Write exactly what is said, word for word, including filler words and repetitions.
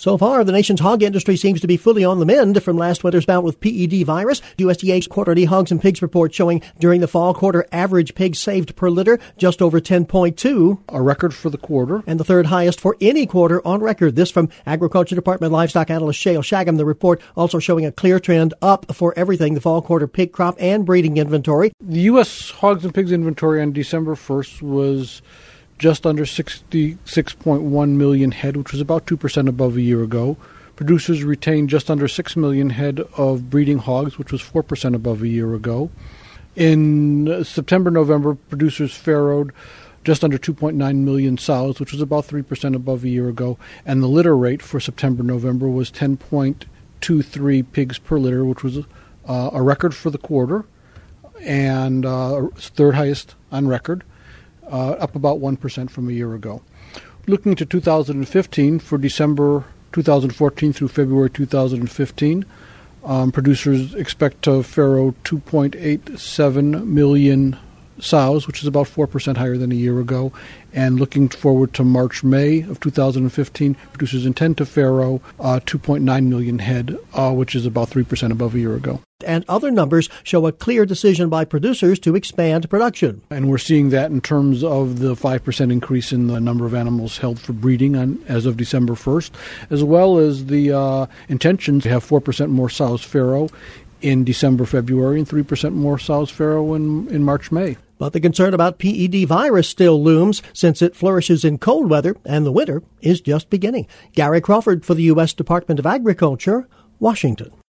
So far, the nation's hog industry seems to be fully on the mend from last winter's bout with P E D virus. U S D A's quarterly hogs and pigs report showing during the fall quarter average pigs saved per litter just over ten point two. A record for the quarter. And the third highest for any quarter on record. This from Agriculture Department livestock analyst Shale Shagam. The report also showing a clear trend up for everything, the fall quarter pig crop and breeding inventory. The U S hogs and pigs inventory on December first was just under sixty-six point one million head, which was about two percent above a year ago. Producers retained just under six million head of breeding hogs, which was four percent above a year ago. In September, November, producers farrowed just under two point nine million sows, which was about three percent above a year ago. And the litter rate for September, November was ten point two three pigs per litter, which was uh, a record for the quarter and uh, third highest on record. Uh, up about one percent from a year ago. Looking to two thousand fifteen, for December two thousand fourteen through February two thousand fifteen, um, producers expect to farrow two point eight seven million sows, which is about four percent higher than a year ago. And looking forward to March, May of two thousand fifteen, producers intend to farrow uh, two point nine million head, uh, which is about three percent above a year ago. And other numbers show a clear decision by producers to expand production. And we're seeing that in terms of the five percent increase in the number of animals held for breeding on, as of December first, as well as the uh, intentions to have four percent more sows farrow in December, February, and three percent more sows farrow in, in March, May. But the concern about P E D virus still looms since it flourishes in cold weather and the winter is just beginning. Gary Crawford for the U S Department of Agriculture, Washington.